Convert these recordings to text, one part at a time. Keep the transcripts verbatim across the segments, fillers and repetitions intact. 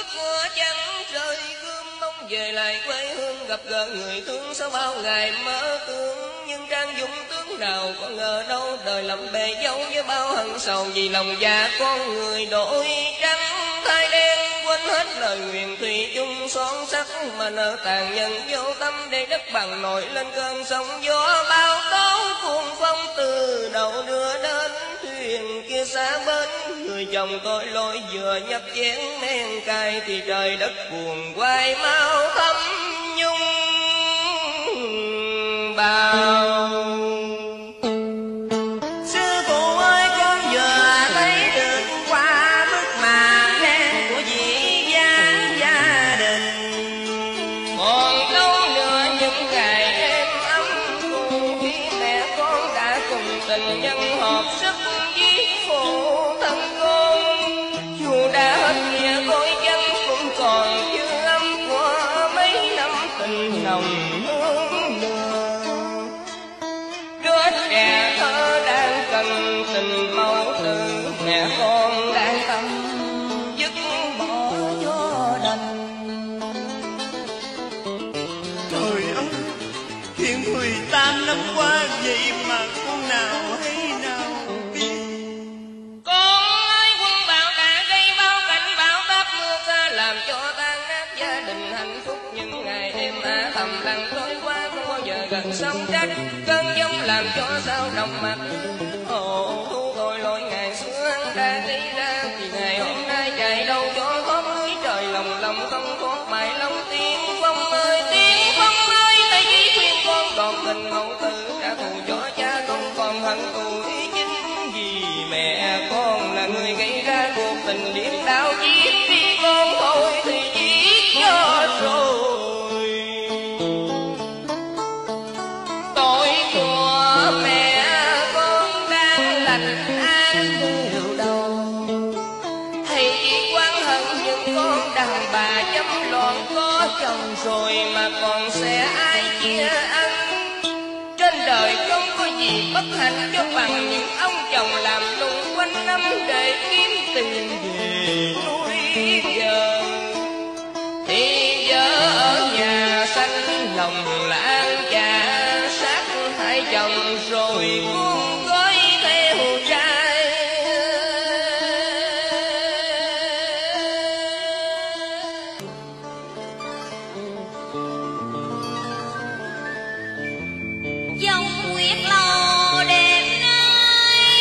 của trắng rơi gươm, mong về lại quê hương gặp gỡ người thương sau bao ngày mơ tưởng. Nhưng Trang Dũng tướng nào có ngờ đâu đời lầm bề dâu với bao hận sầu, vì lòng dạ con người đổi trắng thay đen, quên hết lời nguyện thủy chung son sắc mà nợ tàn nhân vô tâm, để đất bằng nổi lên cơn sóng gió bao tố cuồng phong từ đầu đưa đến thuyền kia xa bến. Người chồng tôi lỗi vừa nhấp chén men cay thì trời đất buồn quay mau thăm nhung bao. Sư phụ ơi con vừa thấy được qua bức màn đen của vị gia gia đình, còn lâu nữa những ngày êm ấm cùng khi mẹ con đã cùng tình nhân hợp sức giết phụ thân con. Dù đã hết nghĩa đôi chân cũng còn dư âm của mấy năm tình nồng hương lửa. Đứa trẻ thơ đang cần tình mẫu tử, mẹ con đang tâm dứt bỏ cho đành. Trời ơi, chuyện mười tám năm qua vậy mà con nào hay nào biết. Con ơi, quân bão đã gây bao cảnh bão táp mưa xa, làm cho tan nát gia đình hạnh phúc. Những ngày đêm á thầm lặng trôi qua, không bao giờ gần sông trách. Cơn giông làm cho sao đồng mặt ồ thu tội lỗi ngày xưa hắn đã gây ra, thì ngày hôm nay chạy đâu cho thoát lưới trời lòng lòng không thoát mãi lòng tiếng phong ơi tiếng phong ơi. Thầy chỉ khuyên con còn tình mẫu tử, trả thù cho cha không còn hận thù ý chính, vì mẹ con là người gây ra cuộc tình điên đau giết vì con thôi thì giết cho rồi. Tội của mẹ con đang lành an điều đầu, thầy chỉ oán hận những con đàn bà chấm loạn có chồng rồi mà còn sẽ ai chia ăn. Trên đời không có gì bất hạnh cho bằng những ông chồng làm lụng quanh năm để kiếm tiền về nuôi vợ. Thì vợ ở nhà xanh lòng lãng cha sát hai chồng rồi buông gói theo trai. dòng nguyệt lò đêm nay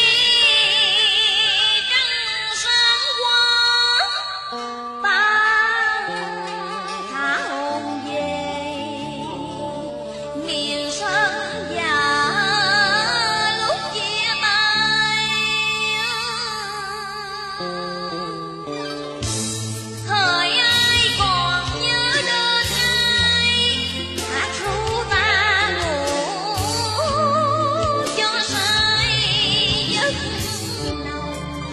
trăng sáng quá, ta thả hồn về miền sơn già lúc chia tay. Thời ai còn nhớ đến ai, hát ru ta ngủ cho say giấc nồng.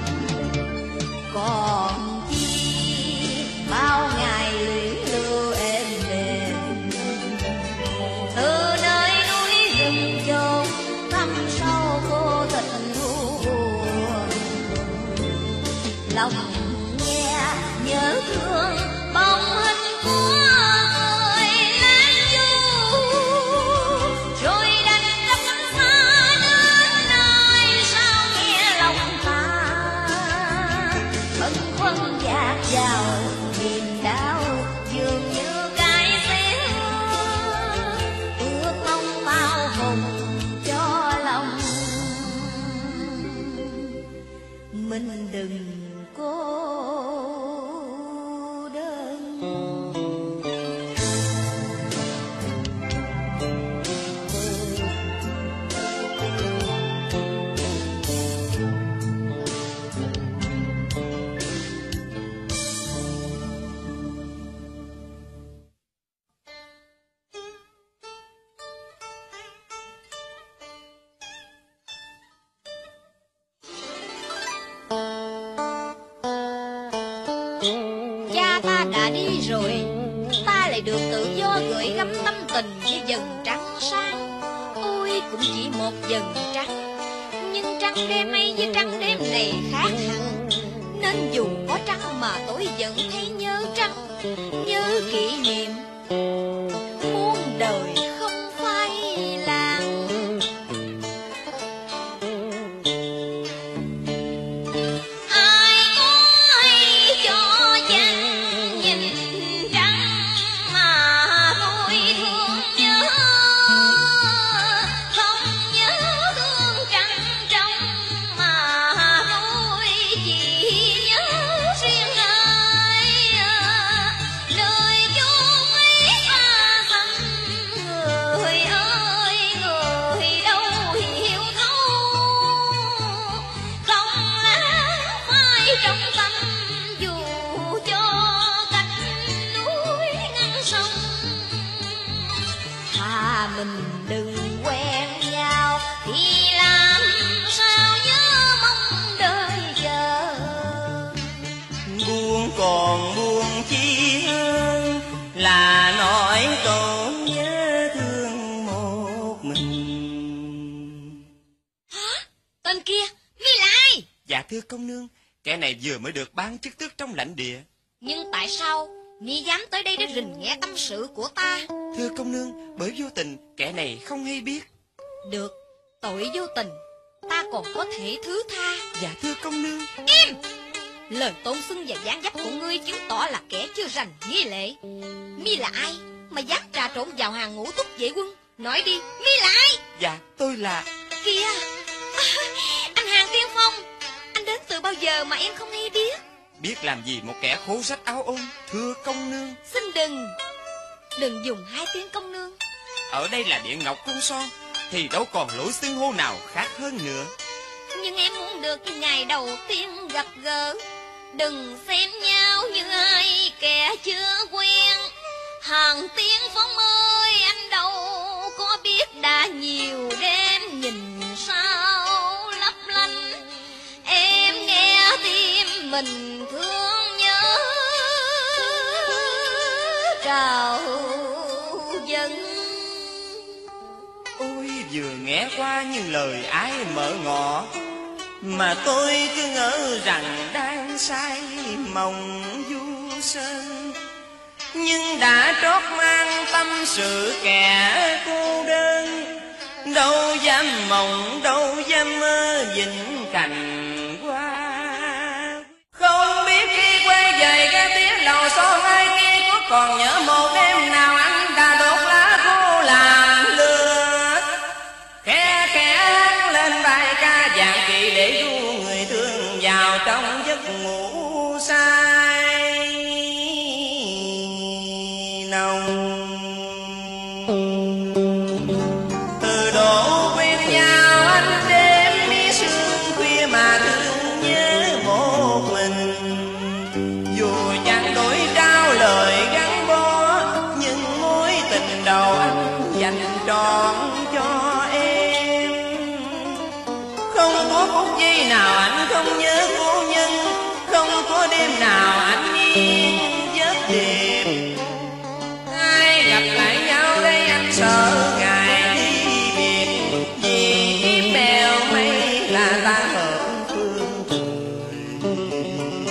Còn chi bao ngày luyến lưu êm đềm, từ nơi núi rừng chốn thăm sâu vô tình u buồn. Lòng nghe nhớ thương bóng hình của người lãng du, rồi đành cách xa đến nơi sao nghe lòng ta bâng khuâng dạt vào niềm đau dường như cái xé ước mong bao hùng cho lòng mình đừng cô đơn. Cha ta đã đi rồi, ta lại được tự do gửi gắm tâm tình với dần trắng sáng. Ôi cũng chỉ một dần trắng, nhưng trắng đêm ấy với trắng đêm này khác hẳn, nên dù có trăng mà tối vẫn thấy nhớ kỷ niệm, muôn đời không phai lãng. Ai nói cho chàng nhìn trăng mà tôi thương nhớ, không nhớ thương trăng trong mà tôi chỉ nhớ riêng ai. Lời chốn ấy xa thăm, người ơi người đâu hiểu thấu, không lẽ phai trong tâm dù cho cách núi ngăn sông. Thà mình đừng quen nhau thì làm sao nhớ mong đời chờ. Buồn còn buồn chi hơn là nói câu nhớ thương một mình. Hả? Tên kia, mi là ai? Dạ thưa công nương, kẻ này vừa mới được ban chức tước trong lãnh địa. Nhưng tại sao mi dám tới đây để rình nghe tâm sự của ta? Thưa công nương, bởi vô tình kẻ này không hay biết. Được, tội vô tình ta còn có thể thứ tha. Dạ thưa công nương. Im! Lời tôn xưng và dáng dấp của ngươi chứng tỏ là kẻ chưa rành nghi lễ. Mi là ai mà dám trà trộn vào hàng ngũ túc vệ quân? Nói đi, mi là ai? Dạ tôi là... Kìa, anh Hàng Tiên Phong, anh đến từ bao giờ mà em không hay biết? Biết làm gì một kẻ khố rách áo ôm, thưa công nương. Xin đừng, đừng dùng hai tiếng công nương. Ở đây là Điện Ngọc Cung Son, thì đâu còn lối xưng hô nào khác hơn nữa. Nhưng em muốn được như ngày đầu tiên gặp gỡ. Đừng xem nhau như ai kẻ chưa quen. Hàng Tiên Phong ơi, anh đâu có biết đã nhiều đêm nhìn sao lấp lánh. Em nghe tim mình thương nhớ trào dâng. Ôi vừa nghe qua những lời ai mở ngỏ, mà tôi cứ ngỡ rằng đang say mộng du sơn. Nhưng đã trót mang tâm sự kẻ cô đơn, đâu dám mộng đâu dám mơ vĩnh cành qua. Không biết khi quay về cái tiếng lầu xóm ai kia, có còn nhớ một đêm nào anh đã đốt lá khô làm lửa, khe khẽ lên bài ca dạng kỳ để ru người thương vào trong giấc ngủ say nồng. Từ độ quen nhau anh đêm mi sương khuya mà thương nhớ một mình, dù chẳng đổi trao lời gắn bó, nhưng mối tình đầu anh dành trọn cho em. Không có phút giây nào anh không nhớ cô nhân, không có đêm nào anh yên giấc đêm. Ai gặp lại nhau đây anh sợ ngày ly biệt, vì kiếp bèo mây là ta hợp phương trời.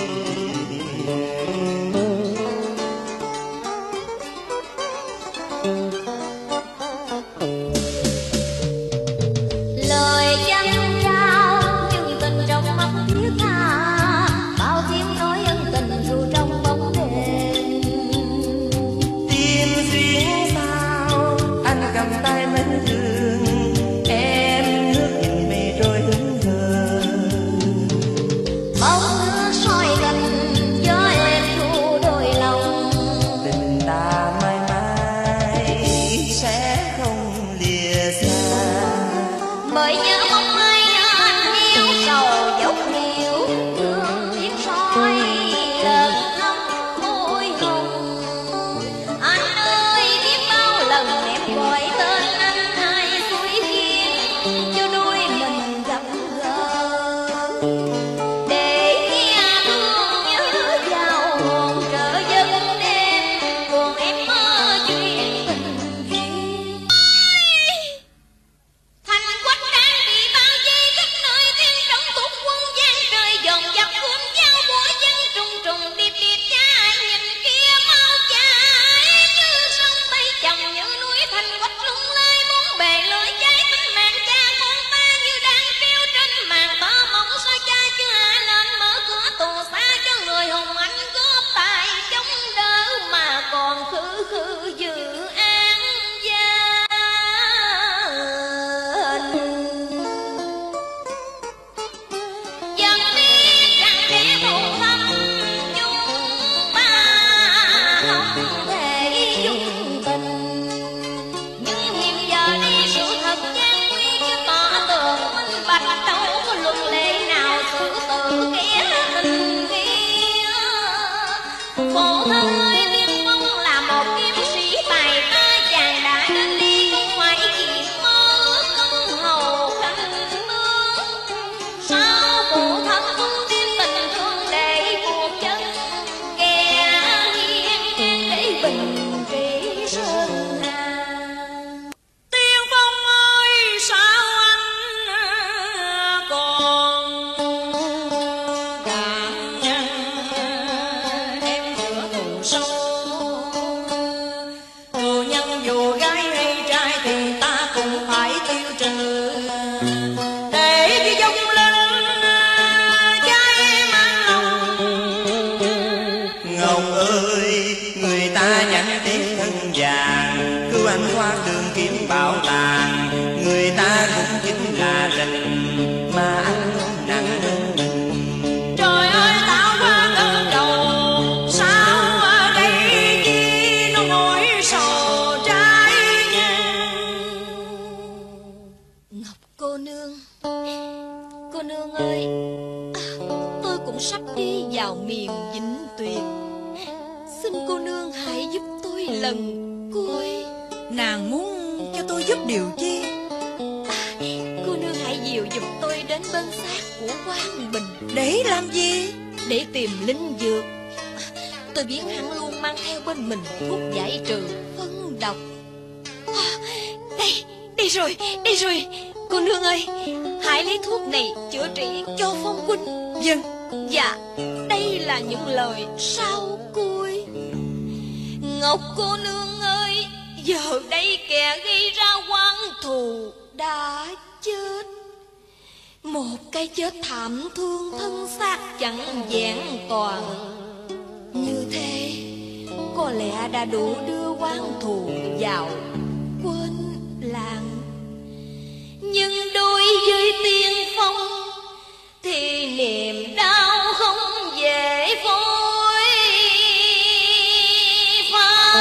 Lời chăm trao nhưng tình trong mắt thiết tha, bao tiếng nói ân tình ru trong bóng đêm. Tim duyên sao anh cầm tay mến thương, em nước nhìn mây trôi hững hờ. Bóng mưa soi gần gió em thu đôi lòng. Tình ta mãi mãi sẽ không lìa xa, Bởi nhớ mong ai anh yêu sầu dốc nhiều thương tiếng soi lần năm môi hồng. Anh ơi biết bao lần em gọi tên anh hai suối kia cho đôi mình gặp gỡ, để nghe thương nhớ sắp đi vào miền vĩnh tuyệt. Xin cô nương hãy giúp tôi lần cuối. Nàng muốn cho tôi giúp điều chi? À, cô nương hãy dìu giúp tôi đến bên xác của Quang Bình. Để làm gì? Để tìm linh dược. Tôi biết hắn luôn mang theo bên mình thuốc giải trừ phân độc. À, đây, đây rồi, đây rồi. Cô nương ơi, hãy lấy thuốc này chữa trị cho Phong huynh. Vâng. Dạ, đây là những lời sau cuối. Ngọc cô nương ơi, giờ đây kẻ gây ra oán thù đã chết. Một cái chết thảm thương, thân xác chẳng vẹn toàn. Như thế có lẽ đã đủ đưa oán thù vào quên lãng. Nhưng đối với Tiên Phong thì niềm đau không dễ phôi pha.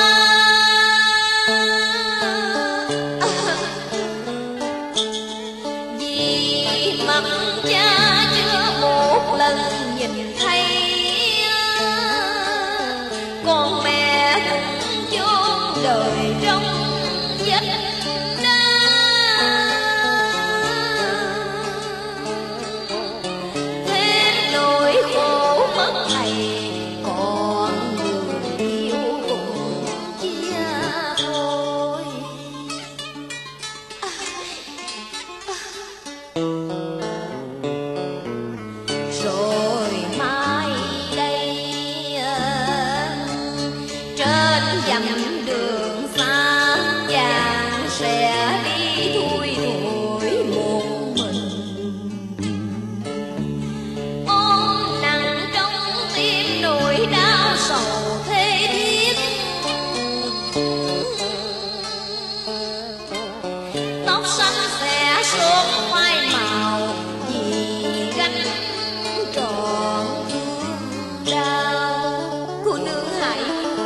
Vì mặt cha chưa một lần nhìn thấy, con mẹ cũng chốn đời trong vách đá. Thêm nỗi khổ mất thầy, còn người yêu cũng chia thôi. À, à. Rồi mai đây trên dặm đường xa chàng sẽ đi thui thủi một mình. Ôm nặng trong tim nỗi đau sầu thê thiết. Tóc xanh sẽ sớm phai màu vì gánh trọn thương đau. Cô nương hãy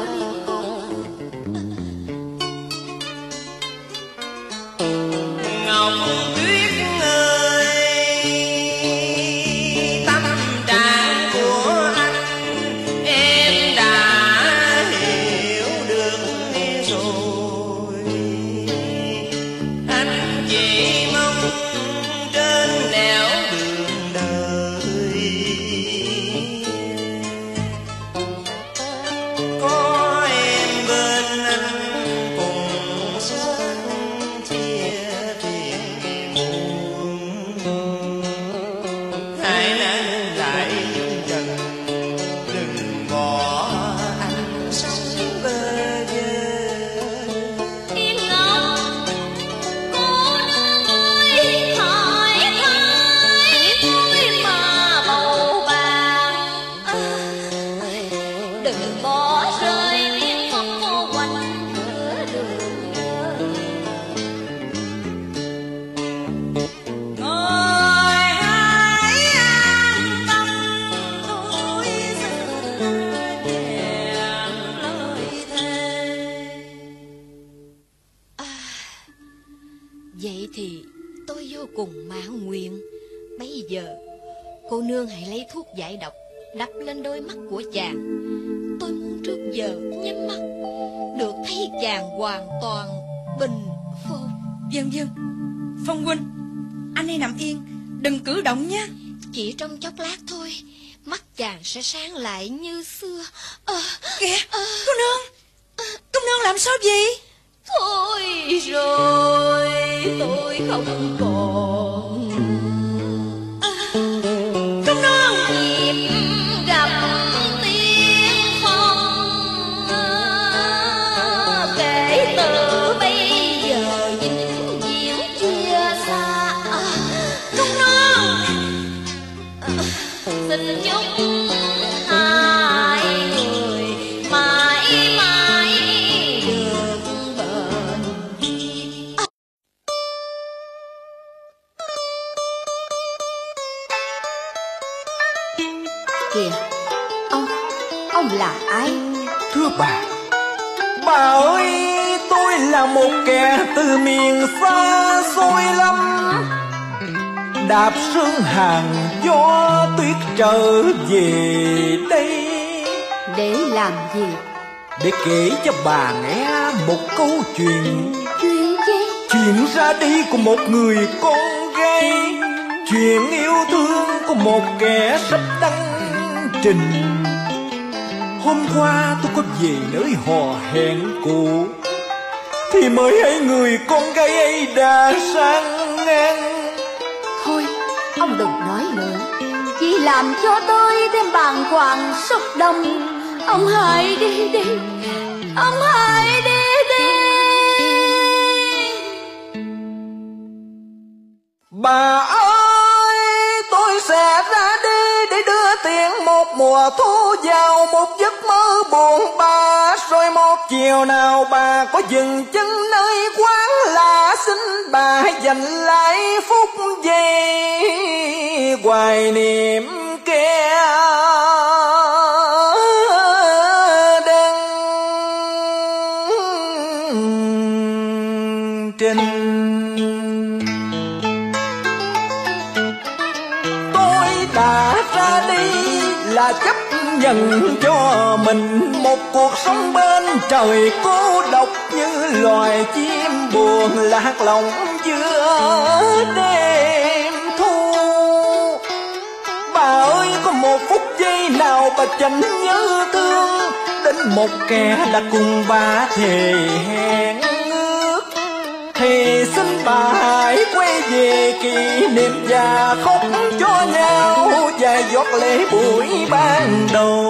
Ngọc Tuyết ơi, tâm trạng của anh em đã hiểu được rồi. Anh chỉ mong trên nẻo đường đời có em bên anh cùng sống chia phiền muộn. Hãy nán lại dần, đừng bỏ anh sống bơ vơ. Yên Ngọc, cô nương ơi, hãy thay tôi mà bầu bạn. À, đừng bỏ rơi Tiên Phong vô quanh giữa đường đời. Ngồi hãy an tâm, tôi xin nhẹ lời thề. À, vậy thì tôi vô cùng mãn nguyện. Bây giờ cô nương hãy lấy thuốc giải độc đắp lên đôi mắt của chàng. Tôi muốn trước giờ nhắm mắt được thấy chàng hoàn toàn bình phục. Vâng vâng. Phong huynh, anh hãy nằm yên, đừng cử động nhé. Chỉ trong chốc lát thôi, mắt chàng sẽ sáng lại như xưa. À, Kìa, à, cô nương, cô nương làm sao vậy? thôi rồi, tôi không còn Cô nương, dịp gặp Tiên Phong. Kể từ bây giờ vĩnh viễn chia xa. cô nương. Xin chúc hai người mãi mãi được bền duyên. Kìa, ông, ông là ai? Thưa bà, bà ơi, tôi là một kẻ từ miền xa xôi lắm, đạp sương hàng cho Tuyết trở về đây. Để làm gì? Để kể cho bà nghe một câu chuyện. Chuyện gì? Chuyện ra đi của một người con gái, chuyện yêu thương của một kẻ sắp đăng trình. Hôm qua tôi có về nơi hò hẹn cũ, thì mới thấy người con gái ấy đã sang ngang. Thôi, ông đừng nói nữa, chỉ làm cho tôi thêm bàng hoàng xúc động. Ông hãy đi đi, ông hãy đi đi. Bà ơi, tôi sẽ ra đi để đưa tiền một mùa thu vào một giấc mơ buồn bã. Rồi một chiều nào bà có dừng chân nơi quán lạ, xin bà dành lại phút giây hoài niệm kẻ đơn trình. Đã ra đi là chấp nhận cho mình một cuộc sống bên trời cô độc, như loài chim buồn lạc lòng giữa đêm thu. Bà ơi, có một phút giây nào bà chẳng nhớ thương đến một kẻ đã cùng bà thề hẹn ước, thì xin bà hãy quay về kỷ niệm và khóc cho nhau vài giọt lệ buổi ban đầu.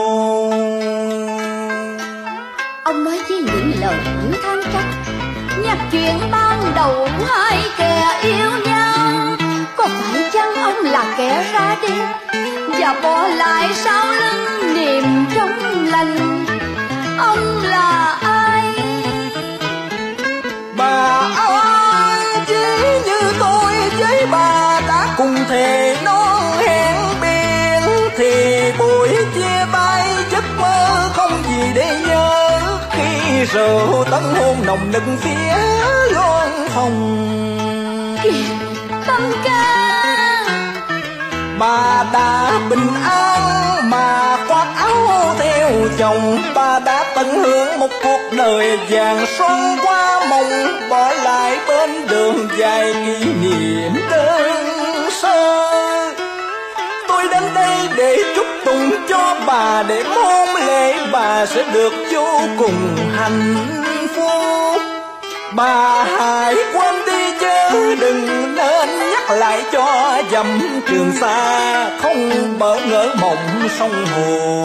Ông nói với những lời như than trách, nhắc chuyện ban đầu hai kẻ yêu nhau. Có phải chăng ông là kẻ ra đi và bỏ lại sau lưng niềm trong lành? Ông là ai? Bà ơi, chỉ như tôi với bà đã cùng thề non hẹn biển, thì buổi chia tay giấc mơ không gì để nhớ. Khi rượu tân hôn nồng nực phía loan phòng, Kìa, Tâm ca, bà đã bình an mà khoác áo theo chồng. Bà đã tận hưởng một cuộc đời vàng son qua mộng, bỏ lại bên đường dài kỷ niệm đơn sơ. Tôi đến đây để chúc tụng cho bà, để mong lễ bà sẽ được vô cùng hạnh phúc. Bà hãy quên đi chứ đừng nên nhắc lại cho dầm Trường Sa không bỡ ngỡ mộng sông hồ.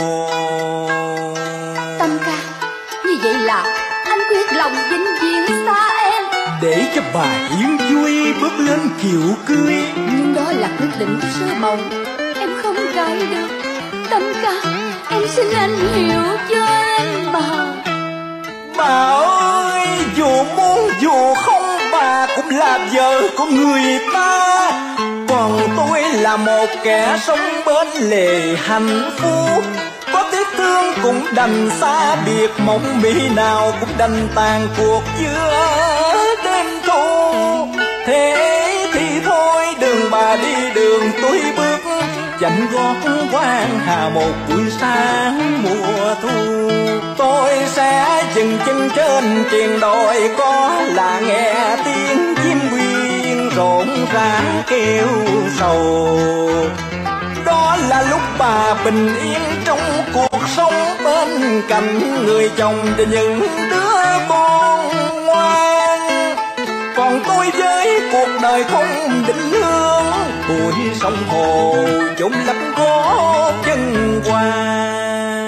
Tâm ca, như vậy là anh quyết lòng vĩnh viễn xa em, để cho bà yên vui bước lên kiệu cưới. nhưng đó là quyết định sơ bồng, em không cãi được. Tâm ca, em xin anh hiểu cho em bà. Bà ơi, dù muốn dù không bà cũng là vợ của người ta, còn tôi là một kẻ sống bên lề hạnh phúc. Có tiếc thương cũng đành xa biệt, mộng mỹ nào cũng đành tàn cuộc giữa đêm thu. Thế thì thôi đừng bà đi đường tôi bước, dạnh gót quang hà một buổi sáng mùa thu. Tôi sẽ dừng chân trên triền đồi, có là nghe tiếng chim quyên rộn ràng kêu sầu. Đó là lúc bà bình yên trong cuộc sống, bên cạnh người chồng và những đứa con ngoan. Còn tôi với cuộc đời không định hướng, bụi sông hồ chốn lấp gót chân qua.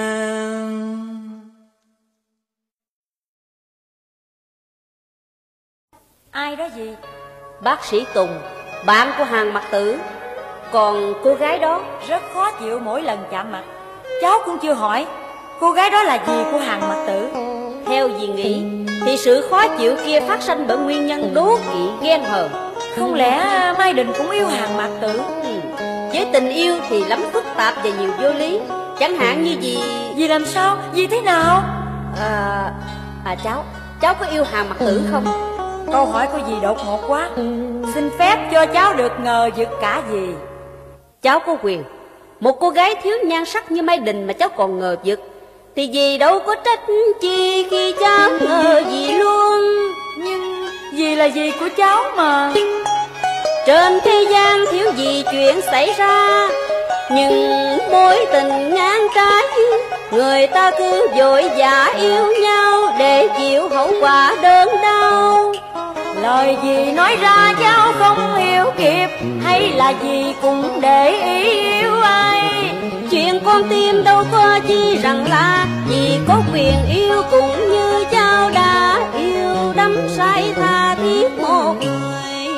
Ai đó gì? Bác sĩ Tùng, bạn của Hàn Mặc Tử. Còn cô gái đó? Rất khó chịu mỗi lần chạm mặt. Cháu cũng chưa hỏi cô gái đó là gì của Hàn Mặc Tử. Theo dì nghĩ thì sự khó chịu kia phát sinh bởi nguyên nhân đố kỵ ghen hờn. Không lẽ Mai Đình cũng yêu Hàn Mặc Tử? Ừ. Với tình yêu thì lắm phức tạp và nhiều vô lý. Chẳng hạn như dì... Dì làm sao? Dì thế nào? À, à cháu, cháu có yêu Hàn Mặc Tử không? Câu hỏi của dì đột ngột quá, xin phép cho cháu được ngờ vực cả dì. Cháu có quyền. Một cô gái thiếu nhan sắc như Mai Đình mà cháu còn ngờ vực, thì dì đâu có trách chi khi cháu ngờ dì luôn. Nhưng dì là dì của cháu mà. Trên thế gian thiếu gì chuyện xảy ra, nhưng mối tình ngang trái, người ta cứ vội vã yêu nhau để chịu hậu quả đớn đau. Lời gì nói ra cháu không hiểu kịp, hay là gì cũng để ý yêu ai. Chuyện con tim đâu có chi rằng là vì có quyền yêu cũng như cháu đã yêu, đắm say tha thiết một người.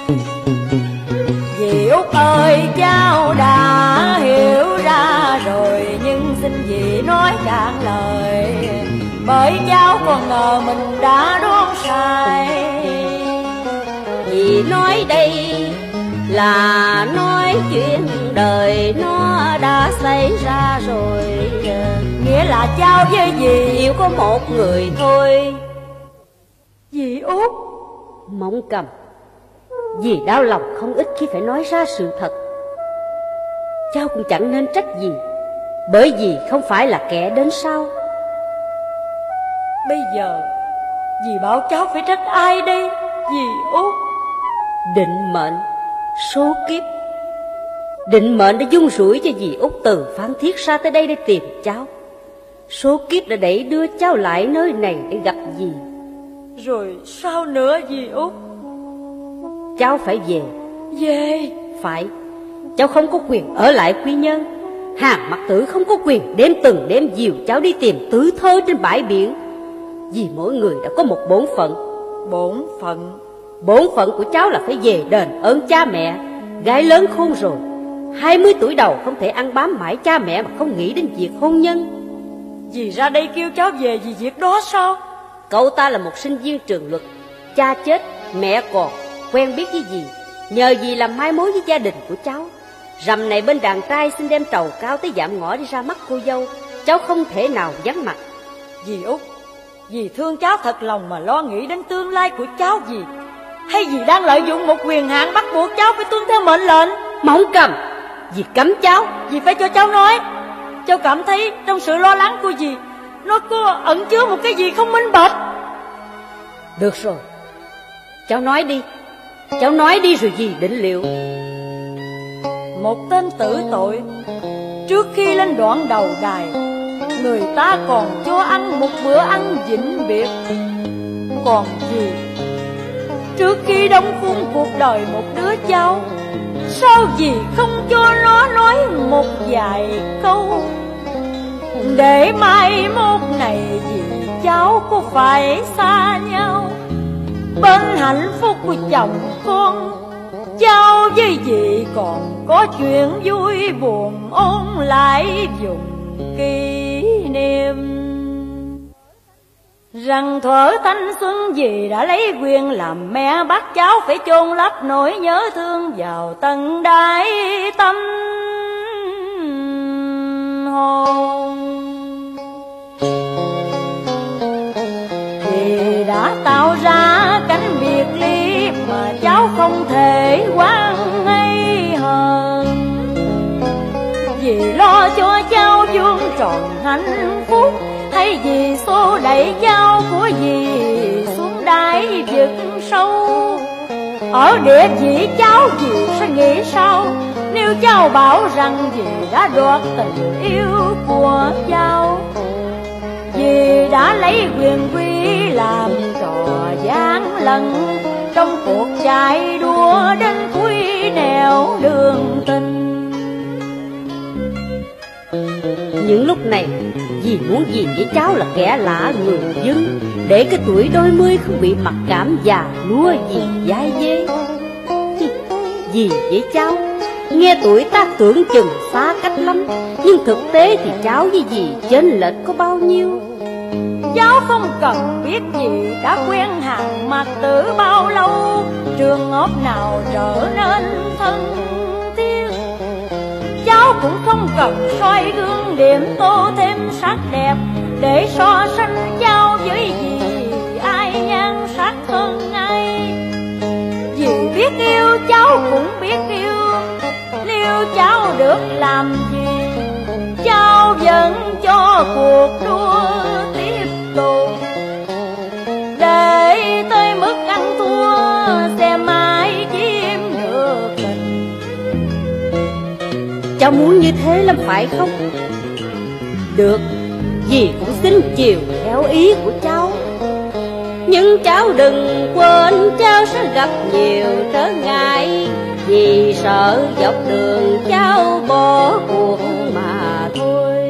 Dì Út ơi, cháu đã hiểu ra rồi, nhưng xin dì nói cạn lời, bởi cháu còn ngờ mình đã đoán sai. Dì nói đây là nói chuyện đời nó đã xảy ra rồi, nghĩa là cháu với dì yêu có một người thôi. Dì Út. Mộng Cầm, dì đau lòng không ít khi phải nói ra sự thật. Cháu cũng chẳng nên trách dì, bởi vì không phải là kẻ đến sau. Bây giờ dì bảo cháu phải trách ai đây dì Út? Định mệnh, số kiếp. Định mệnh đã dung rủi cho dì Út từ Phan Thiết ra tới đây để tìm cháu. Số kiếp đã đẩy đưa cháu lại nơi này để gặp dì. Rồi sao nữa dì Út? Cháu phải về. Về? Phải. Cháu không có quyền ở lại Quy Nhơn. Hàn Mặc Tử không có quyền đêm từng đêm dìu cháu đi tìm tứ thơ trên bãi biển. Vì mỗi người đã có một bổn phận. Bổn phận? Bổn phận của cháu là phải về đền ơn cha mẹ. Gái lớn khôn rồi, hai mươi tuổi đầu không thể ăn bám mãi cha mẹ mà không nghĩ đến việc hôn nhân. Dì ra đây kêu cháu về vì việc đó sao? Cậu ta là một sinh viên trường luật, cha chết, mẹ còn, quen biết với dì, nhờ dì làm mai mối với gia đình của cháu. Rằm này bên đàn trai xin đem trầu cao tới dạm ngõ đi ra mắt cô dâu, cháu không thể nào vắng mặt. Dì Út, dì thương cháu thật lòng mà lo nghĩ đến tương lai của cháu dì, hay dì đang lợi dụng một quyền hạn bắt buộc cháu phải tuân theo mệnh lệnh? Mộng Cầm, dì cấm cháu. Dì phải cho cháu nói. Cháu cảm thấy trong sự lo lắng của dì, nó có ẩn chứa một cái gì không minh bạch. Được rồi, cháu nói đi. Cháu nói đi rồi dì định liệu. Một tên tử tội, trước khi lên đoạn đầu đài, người ta còn cho ăn một bữa ăn vĩnh biệt. Còn dì, trước khi đóng khung cuộc đời một đứa cháu, sao dì không cho nó nói một vài câu, để mai mốt này dì cháu có phải xa nhau, bên hạnh phúc của chồng con, cháu với dì còn có chuyện vui buồn ôn lại dùng kỷ niệm. Rằng thuở thanh xuân dì đã lấy quyền làm mẹ, bắt cháu phải chôn lấp nỗi nhớ thương vào tận đáy tâm hồn. Dì đã tạo ra cánh biệt ly mà cháu không thể oán hay hờn. Dì lo cho cháu vuông tròn hạnh phúc, hay vì xô đẩy cháu của dì xuống đáy vực sâu. Ở địa chỉ cháu dì sẽ nghĩ sao nếu cháu bảo rằng dì đã đoạt tình yêu của cháu? Dì đã lấy quyền quý làm trò gian lận trong cuộc chạy đua đến cuối nẻo đường tình. Những lúc này dì muốn dì với cháu là kẻ lạ người dân, để cái tuổi đôi mươi không bị mặc cảm già lúa dì dai dê. Dì với cháu nghe tuổi tác tưởng chừng xa cách lắm, nhưng thực tế thì cháu với dì chênh lệch có bao nhiêu. Cháu không cần biết gì đã quen Hàn Mặc Tử bao lâu, trường ngốc nào trở nên thân thiết. Cháu cũng không cần soi gương điểm tô thêm sắc đẹp, để so sánh cháu với dì ai nhan sắc hơn ai. Dì biết yêu cháu cũng biết yêu, nếu yêu cháu được làm gì, cháu vẫn cho cuộc đua tiếp tục, để tới mức ăn thua xem ai chiếm được mình. Cháu muốn như thế lắm phải không? Được, dì cũng xin chiều theo ý của cháu. Nhưng cháu đừng quên cháu sẽ gặp nhiều trở ngại, vì sợ dọc đường cháu bỏ cuộc mà thôi.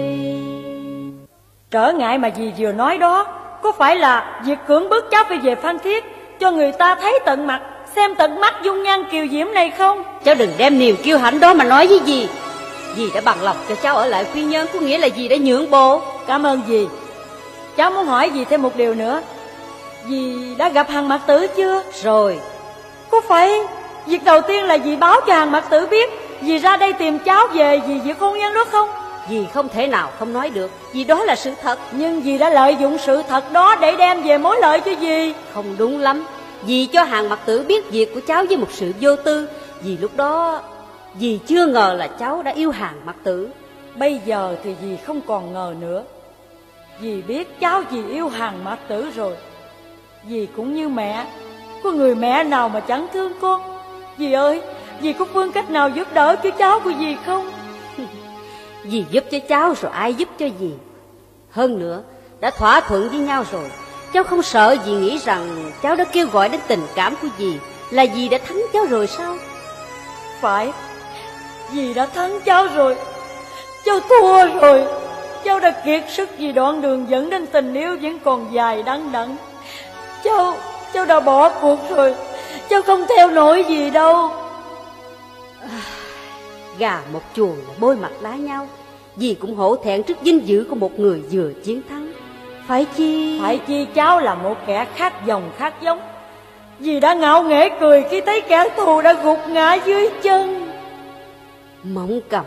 Trở ngại mà dì vừa nói đó có phải là việc cưỡng bức cháu phải về Phan Thiết, cho người ta thấy tận mặt, xem tận mắt dung nhan kiều diễm này không? Cháu đừng đem niềm kiêu hãnh đó mà nói với dì. Dì đã bằng lòng cho cháu ở lại Quy Nhơn, có nghĩa là dì đã nhượng bộ. Cảm ơn dì. Cháu muốn hỏi dì thêm một điều nữa. Dì đã gặp Hàn Mạc Tử chưa? Rồi. Có phải việc đầu tiên là dì báo cho Hàn Mạc Tử biết dì ra đây tìm cháu về vì việc hôn nhân đó không? Dì không thể nào không nói được, vì đó là sự thật. Nhưng dì đã lợi dụng sự thật đó để đem về mối lợi cho dì. Không đúng lắm. Dì cho Hàn Mạc Tử biết việc của cháu với một sự vô tư. Vì lúc đó dì chưa ngờ là cháu đã yêu Hàn Mạc Tử. Bây giờ thì dì không còn ngờ nữa. Dì biết cháu dì yêu Hàn Mạc Tử rồi. Dì cũng như mẹ, có người mẹ nào mà chẳng thương con. Dì ơi, dì có phương cách nào giúp đỡ cho cháu của dì không? Dì giúp cho cháu rồi ai giúp cho dì. Hơn nữa, đã thỏa thuận với nhau rồi. Cháu không sợ dì nghĩ rằng cháu đã kêu gọi đến tình cảm của dì, là dì đã thắng cháu rồi sao? Phải, dì đã thắng cháu rồi. Cháu thua rồi. Cháu đã kiệt sức vì đoạn đường dẫn đến tình yêu vẫn còn dài đắng đẵng. Cháu, cháu đã bỏ cuộc rồi. Cháu không theo nổi gì đâu. À, gà một chuồng là bôi mặt lá nhau. Dì cũng hổ thẹn trước vinh dự của một người vừa chiến thắng. Phải chi Phải chi cháu là một kẻ khác dòng khác giống. Dì đã ngạo nghễ cười khi thấy kẻ thù đã gục ngã dưới chân. Mộng Cầm,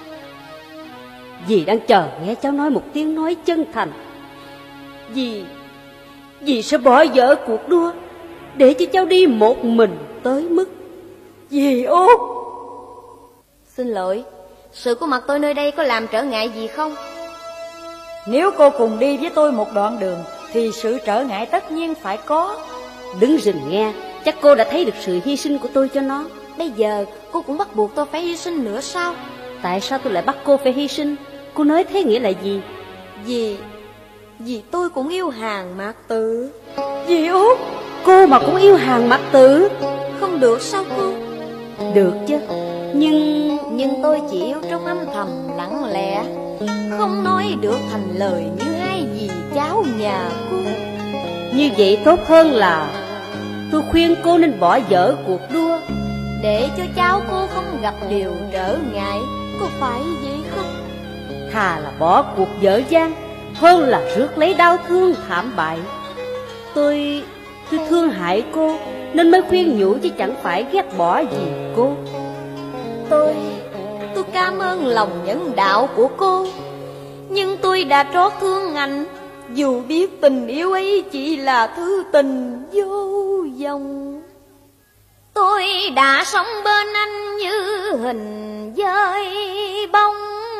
dì đang chờ nghe cháu nói một tiếng nói chân thành. Dì Dì sẽ bỏ dở cuộc đua để cho cháu đi một mình tới mức. Dì Út. Xin lỗi, sự có mặt tôi nơi đây có làm trở ngại gì không? Nếu cô cùng đi với tôi một đoạn đường thì sự trở ngại tất nhiên phải có. Đứng rình nghe, chắc cô đã thấy được sự hy sinh của tôi cho nó. Bây giờ cô cũng bắt buộc tôi phải hy sinh nữa sao? Tại sao tôi lại bắt cô phải hy sinh? Cô nói thế nghĩa là gì? Vì Vì tôi cũng yêu Hàn Mạc Tử. Dì Út. Cô mà cũng yêu Hàn Mạc Tử? Không được sao cô? Được chứ. Nhưng Nhưng tôi chỉ yêu trong âm thầm lặng lẽ, không nói được thành lời như hai dì cháu nhà cô. như vậy tốt hơn là tôi khuyên cô nên bỏ dở cuộc đua, để cho cháu cô không gặp điều trở ngại. Có phải vậy không? thà là bỏ cuộc dở dang hơn là rước lấy đau thương thảm bại. Tôi tôi thương hại cô nên mới khuyên nhủ, chứ chẳng phải ghét bỏ gì cô. Tôi Tôi cảm ơn lòng nhân đạo của cô, nhưng tôi đã trót thương anh, dù biết tình yêu ấy chỉ là thứ tình vô vọng. Tôi đã sống bên anh như hình dơi bóng,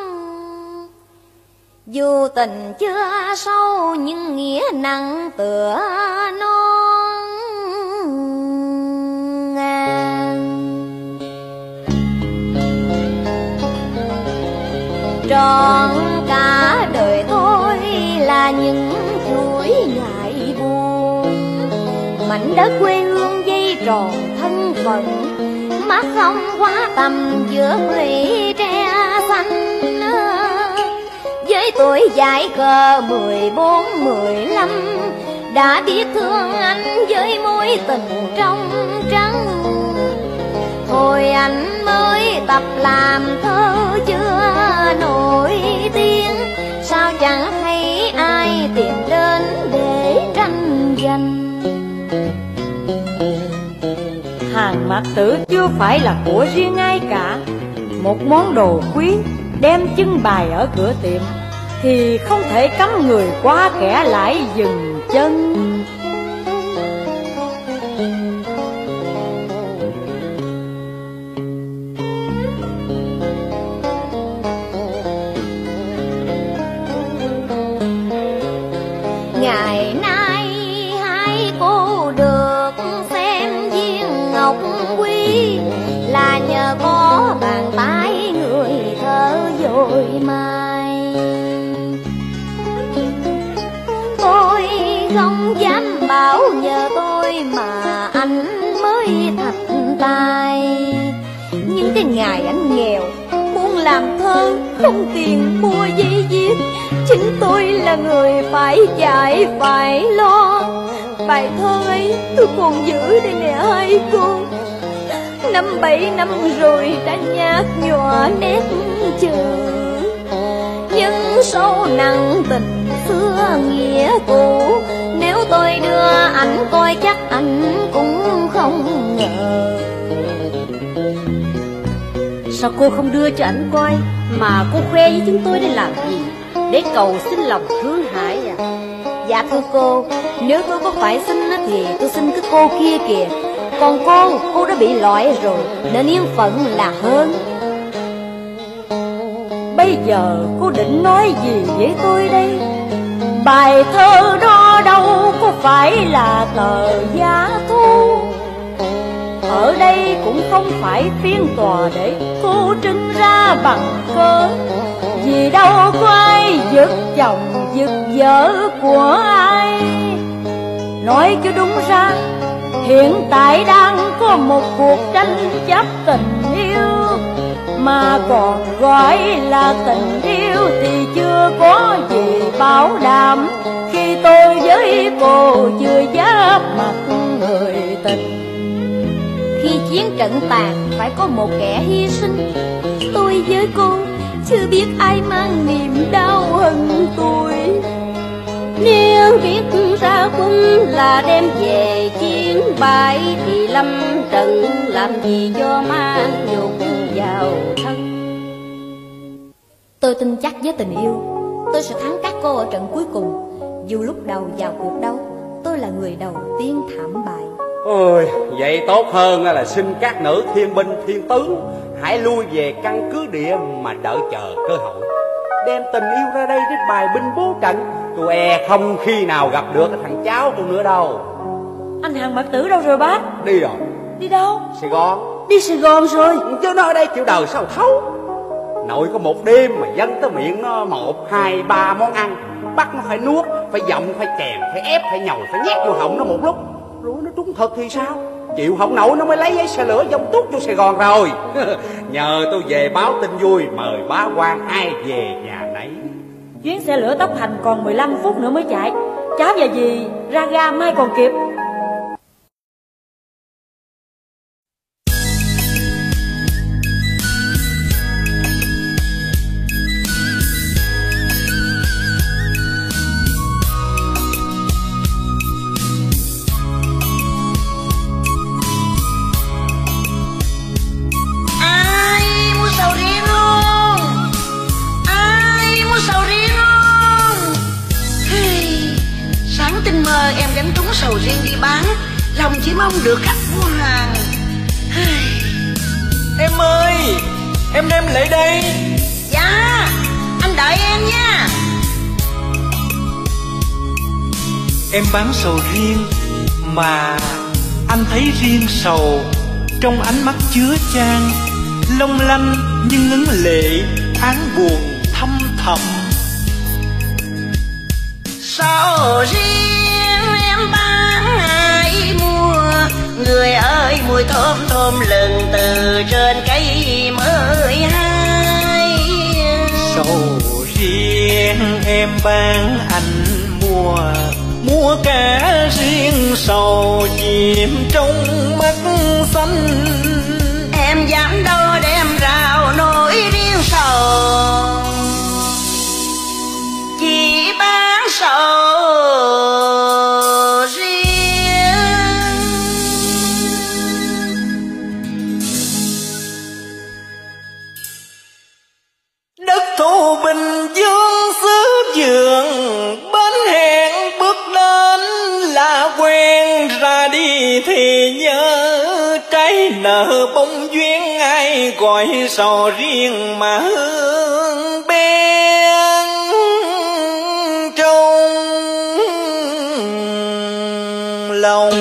dù tình chưa sâu nhưng nghĩa nặng tựa non ngàn. Trọn cả đời tôi là những chuỗi ngày buồn, mảnh đất quê hương dây tròn thân phận, mắt không quá tầm giữa bụi tre xanh. Với tuổi dại cờ mười bốn mười lăm, đã biết thương anh với mối tình trong trắng. Hồi anh mới tập làm thơ chưa nổi tiếng, sao chẳng thấy ai tìm đến để tranh giành. Hàn Mạc Tử chưa phải là của riêng ai cả. Một món đồ quý đem trưng bày ở cửa tiệm thì không thể cấm người qua kẻ lại dừng chân. nhờ tôi mà anh mới thành tài. Nhưng cái ngày anh nghèo, buôn làm thơ, không tiền mua giấy viết, chính tôi là người phải chạy phải lo. Bài thơ ấy tôi còn giữ đây nè hai cô. Năm bảy năm rồi đã nhạt nhòa nét chữ, nhưng sâu nặng tình xưa nghĩa cũ. Nếu tôi đưa ảnh coi chắc anh cũng không ngờ. Sao cô không đưa cho ảnh coi mà cô khoe với chúng tôi để làm gì? Để cầu xin lòng thương hại à? Dạ thưa cô, nếu tôi có phải xin thì tôi xin cái cô kia kìa. Còn cô, cô đã bị loại rồi, nên yên phận là hơn. Bây giờ cô định nói gì với tôi đây? Bài thơ đó đâu có phải là tờ giá thu. Ở đây cũng không phải phiên tòa để cô trưng ra bằng cớ. Vì đâu có ai giật chồng giật vợ của ai. Nói cho đúng ra, hiện tại đang có một cuộc tranh chấp tình yêu, mà còn gọi là tình yêu thì chưa có gì bảo đảm. Khi tôi với cô chưa giáp mặt người tình. Khi chiến trận tàn phải có một kẻ hy sinh. Tôi với cô chưa biết ai mang niềm đau hơn tôi. Nếu biết ra quân là đem về chiến bại, thì lâm trận làm gì cho mang nhục vào thân. Tôi tin chắc với tình yêu tôi sẽ thắng các cô ở trận cuối cùng. Dù lúc đầu vào cuộc đấu tôi là người đầu tiên thảm bại. Ôi, vậy tốt hơn là xin các nữ thiên binh thiên tướng hãy lui về căn cứ địa mà đợi chờ cơ hội. Đem tình yêu ra đây để bài binh bố trận. Tôi e không khi nào gặp được cái thằng cháu tôi nữa đâu. Anh Hằng Mạc Tử đâu rồi bác? Đi rồi. Đi đâu? Sài Gòn. Đi Sài Gòn rồi. Chứ nó ở đây chịu đời sao thấu. Nội có một đêm mà dâng tới miệng nó một, hai, ba món ăn. Bắt nó phải nuốt, phải giọng, phải chèn, phải ép, phải nhồi, phải nhét vô họng nó một lúc. Rồi nó trúng thật thì sao? Chịu không nổi nó mới lấy giấy xe lửa dông tút vô Sài Gòn rồi. Nhờ tôi về báo tin vui, mời bá quan ai về nhà nấy. Chuyến xe lửa tốc hành còn mười lăm phút nữa mới chạy. Cháu và dì ra ga mai còn kịp. Em gánh trúng sầu riêng đi bán, lòng chỉ mong được khách mua hàng. Em ơi, em đem lại đây. Dạ, anh đợi em nha. Em bán sầu riêng mà anh thấy riêng sầu trong ánh mắt chứa chan, long lanh nhưng ngấn lệ, áng buồn thâm thầm. Sầu riêng em bán ai mua, người ơi mùi thơm thơm lừng từ trên cây mới hai. Sầu riêng em bán anh mua, mua cả riêng sầu chìm trong mắt xanh. Em dám đâu đem rào nỗi riêng sầu, chỉ bán sầu riêng. Đất thù Bình Dương xứ vườn, bến hẹn bước đến là quen, ra đi thì nhớ trái nợ bông duyên. Ai gọi sầu riêng mà hương bên trong lòng.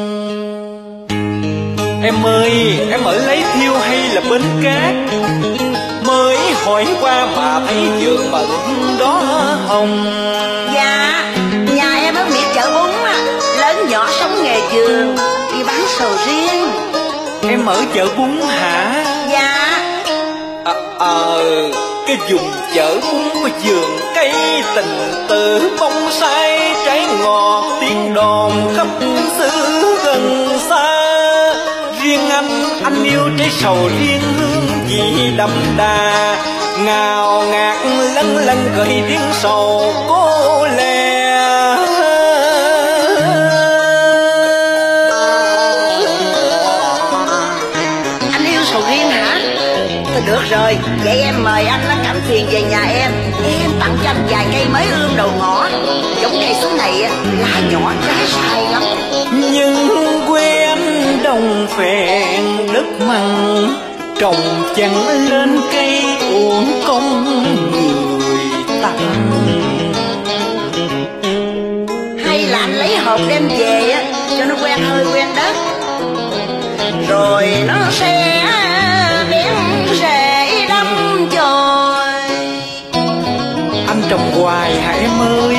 Em ơi, em ở lấy thiêu hay là bến cát? Mới hỏi qua mà thấy vườn bận đó hồng. Dạ, nhà em ở miệt chợ bún, lớn nhỏ sâu ở chợ bún hả? Dạ. Ờ, à, cái vùng chợ bún có vườn cây tình tự bông sai trái ngọt tiếng đòn khắp xứ gần xa. Riêng anh, anh yêu trái sầu riêng hương vị đậm đà, ngào ngạt lân lân gợi tiếng sầu cô lè. Anh yêu sầu riêng hả? Thôi được rồi, vậy em mời anh nó cầm thuyền về nhà em. Em tặng cho anh vài cây mới ươm đầu ngõ. Giống cây số này lá nhỏ trái sai lắm. Nhưng quê anh đồng phèn đất mặn, trồng chẳng lên cây uổng công người tặng. Hay là anh lấy hộp đem về á, cho nó quen hơi quen đất, rồi nó sẽ bén rễ đâm chồi. Anh trồng hoài hả em ơi,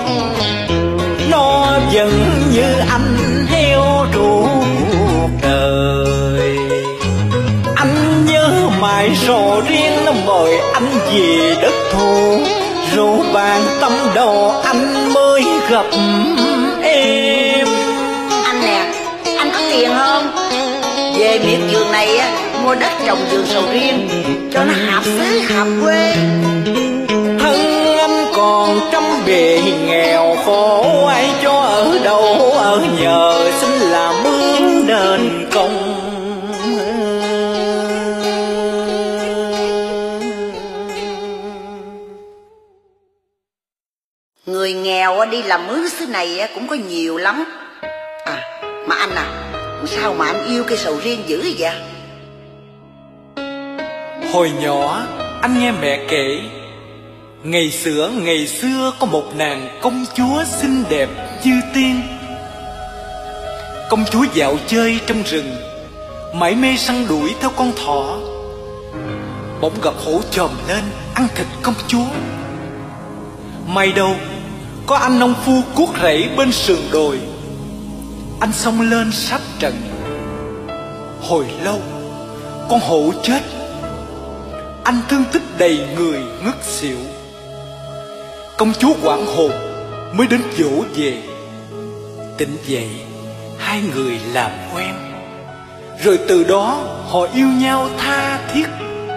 nó vẫn như anh heo ruột cuộc đời. Anh nhớ mãi sầu riêng nó mời anh về đất thù, rượu bàn tâm đầu anh mới gặp em. Anh nè, anh có tiền không? Về miệt vườn này á, mua đất trồng vườn sầu riêng cho nó hạp xứ hạp quê. Thân anh còn trăm bề nghèo khổ, ai cho ở đâu ở nhờ, xin làm ơn đền công. Người nghèo đi làm mướn xứ này cũng có nhiều lắm. À, mà anh à, sao mà anh yêu cây sầu riêng dữ vậy? Hồi nhỏ anh nghe mẹ kể, ngày xưa ngày xưa có một nàng công chúa xinh đẹp như tiên. Công chúa dạo chơi trong rừng, mải mê săn đuổi theo con thỏ. Bỗng gặp hổ chồm lên ăn thịt công chúa. May đâu có anh nông phu cuốc rẫy bên sườn đồi. Anh xông lên sát trận. Hồi lâu con hổ chết, anh thương tích đầy người ngất xỉu. Công chúa hoảng hồn mới đến dỗ về. Tỉnh dậy hai người làm quen, rồi từ đó họ yêu nhau tha thiết.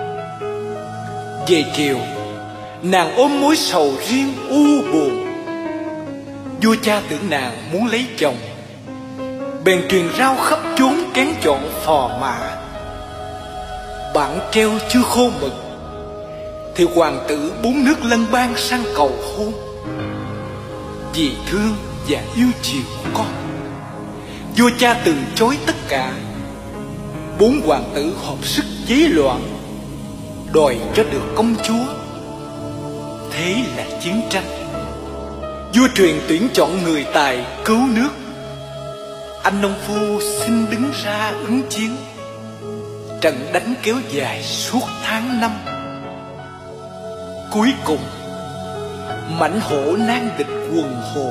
Về chiều nàng ôm mối sầu riêng u buồn. Vua cha tưởng nàng muốn lấy chồng, bèn truyền rao khắp chốn kén chọn phò mã. Bản treo chưa khô mực thì hoàng tử bốn nước lân bang sang cầu hôn. Vì thương và yêu chiều con, vua cha từ chối tất cả. Bốn hoàng tử hợp sức giấy loạn, đòi cho được công chúa. Thế là chiến tranh. Vua truyền tuyển chọn người tài cứu nước. Anh nông phu xin đứng ra ứng chiến. Trận đánh kéo dài suốt tháng năm. Cuối cùng mãnh hổ nan địch quần hồ.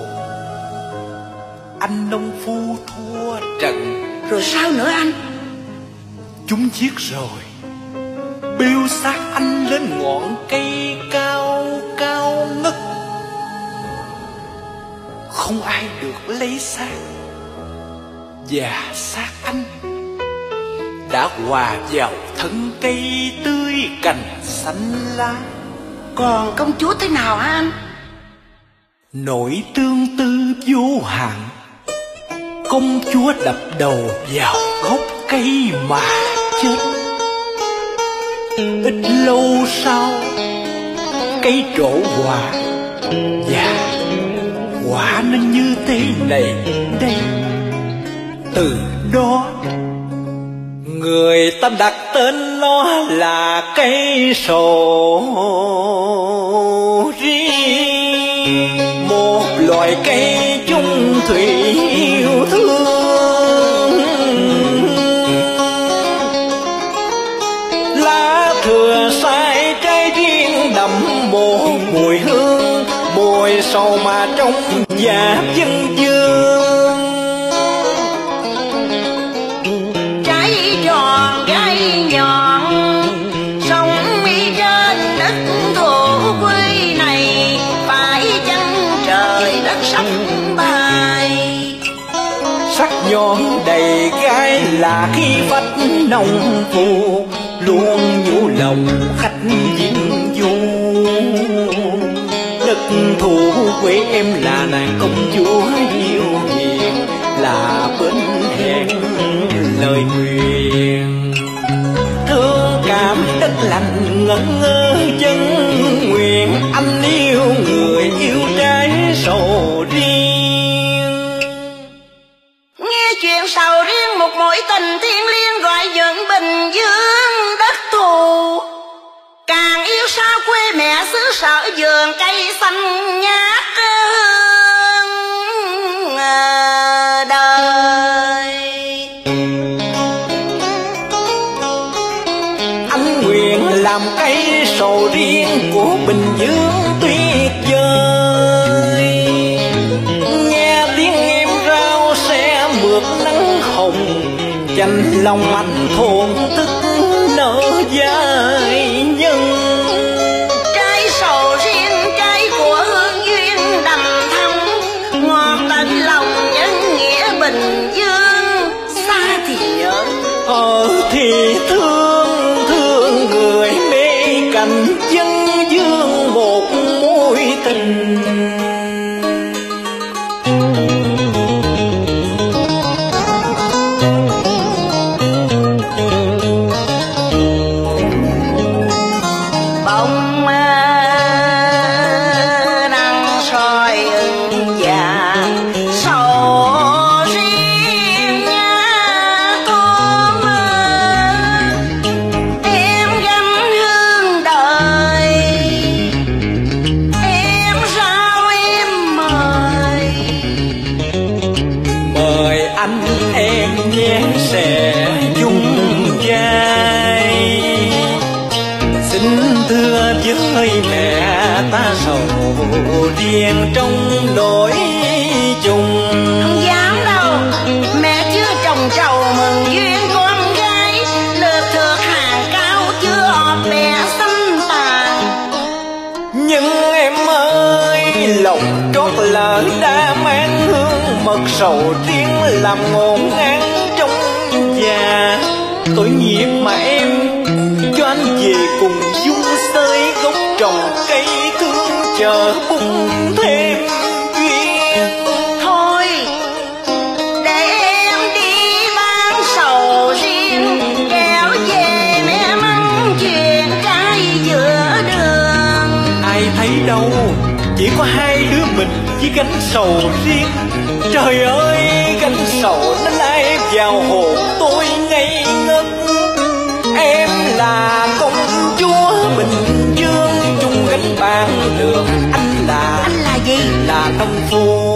Anh nông phu thua trận. Rồi sao nữa anh? Chúng giết rồi, biêu xác anh lên ngọn cây cao cao ngất. Không ai được lấy xác, và xác anh đã hòa vào thân cây tươi cành xanh lá. Còn công chúa thế nào hả anh? Nỗi tương tư vô hạn, công chúa đập đầu vào gốc cây mà chết. Ít lâu sau cây trổ quả, và quả nó như thế này đây. Từ đó người ta đặt tên nó là cây sầu riêng, một loài cây chung thủy yêu thương. Lá thừa sai trái riêng đậm một mùi hương, mùi sầu mà trong dạ dân dương. Trái tròn nhỏ đầy gái là khi phách nồng phù, luôn nhủ lòng khách diễm du. Đất thủ quê em là nàng công chúa yêu hiền, là bên hẹn lời nguyện. Thương cảm đất lành ngẩn ngơ chân nguyện, anh yêu người yêu trái sầu riêng. Nghe chuyện sầu riêng một mối tình thiêng liêng gọi dựng Bình Dương đất thù. Càng yêu sao quê mẹ xứ sở vườn cây xanh ngát hương đời. Anh nguyện làm cây sầu riêng của Bình Dương tuyệt vời. Nghe tiếng em rao xe mượt nắng hồng, chanh lòng anh thổn thức nở dài nhân. Trái sầu riêng trái của hương duyên đầm thắm, ngọt tận lòng nhân nghĩa Bình Dương. Xa thì nhớ, Ờ thì thương, thương người mê cảnh dân dương một mối tình. bóng nắng soi ưng vàng sầu riêng thơm. Em gánh hương đời, em sao em mời. Mời anh em nhé sẽ chung vai, xin thưa với mẹ ta sầu riêng trong nỗi chung. Không dám đâu, mẹ chưa trồng trầu mừng duyên con gái, lượt thược hàng cao chưa ọp bè xanh tàn. Nhưng em ơi lòng trót lỡ đã mang hương mật sầu riêng làm ngổn ngang trong nhà. Tội nghiệp mà em cho anh về cùng dung xơi gốc trồng cây thương chờ bung thêm duyên. Thôi để em đi bán sầu riêng, kéo về mẹ mắng chuyện trai giữa đường. Ai thấy đâu chỉ có hai đứa mình với gánh sầu riêng. Trời ơi gánh sầu nó lai vào hồn tôi ngây ngất. Em là công chúa Bình Dương chung gánh bàn đường, anh là Anh là gì? là nông phu